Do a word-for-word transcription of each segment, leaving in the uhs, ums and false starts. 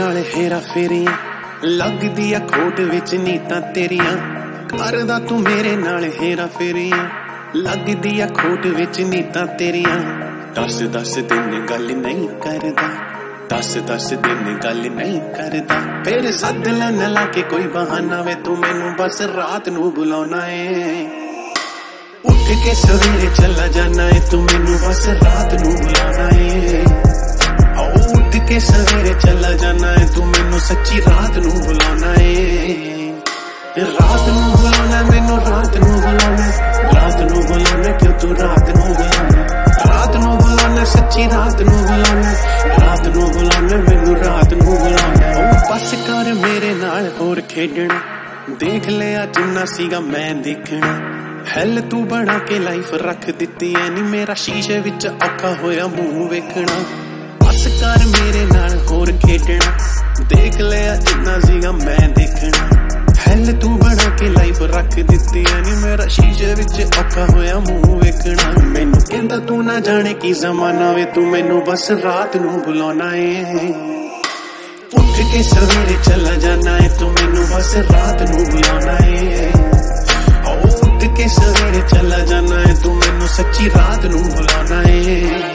नाल हेरा फेरियां लगदी आ खोट विच नीतां तेरियां करदा तू मेरे नाल हेरा फेरियां लगदी आ खोट विच नीतां तेरियां दस दस दिन गल नहीं करदा दस दस दिन गल नहीं करदा फिर सद लैन ला के कोई बहाना वे तू मैनू बस रात नू बुलाना है उठ के सवेरे चला जाना है तू मैनू बस रात नू बुलाना है उठ के सवेरे चला जाना है तू मैनू सच्ची रात नू बुलाना है रात नू बुलाना मैनू रात नू बुलाना रात नू बुलाना क्यों तू रात नू बुलाना रात नू बुलाना सच्ची रात नू बुलाना रात नू बुलाना मैनू रात नू बुलाना बस कर मेरे नाल होर खेडना देख लिया जिन्ना सीगा मैं देखना हैल तू बना के लाइफ रख दिती है नी मेरा शीशे विच औखा होया मूंह वेखना बस कर मेरे नाल होर खेडना देख लिया जिन्ना सीगा मैं देखना हैल तू बना के लाइफ रख दिती है नी मेरा शीशे विच औखा होया मूंह वेखना मैनू कहंदा तू ना जाने की जमाना वे तू मैनू बस रात नू बुलाना है उठ के सवेरे चला जाना है तू मैनू बस रात नू बुलाना है उठ के सवेरे चला जाना है तू मैनू सच्ची रात नू बुलाना है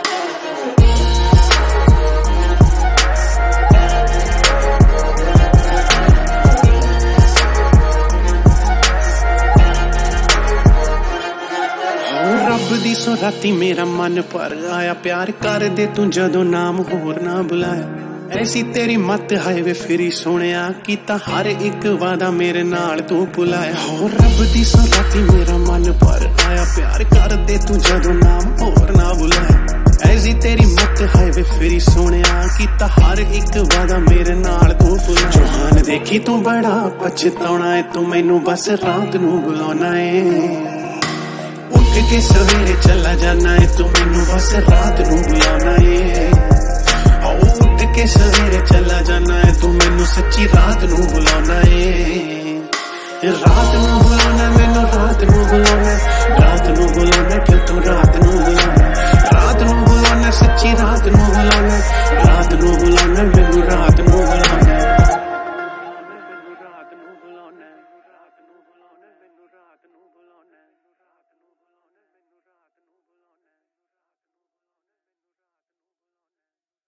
सो राती मेरा मन भर आया प्यार कर दे तू जदों नाम होर ना बुलाया ऐसी तेरी मत हाय वे फिरी सोनिया कीता हर एक वादा मेरे नाल तू भुलाया हो रब दी सो राती मेरा मन भर आया प्यार कर दे तू जदों नाम होर ना बुलाया ऐसी तेरी मत हाय वे फिरी सोनिया कीता हर एक वादा मेरे नाल तू भुलाया जहान देखी तू बड़ा पछताना है तू मैनू बस रात नू बुलाना है उठ के सवेरे चला जाना है तू मैनू बस रात नू बुलाना है उठ के सवेरे चला जाना है तू मैनू सच्ची रात नू बुलाना है रात नू बुलाना मैनू रात नू बुलाना रात नू बुलाना क्यों तू रात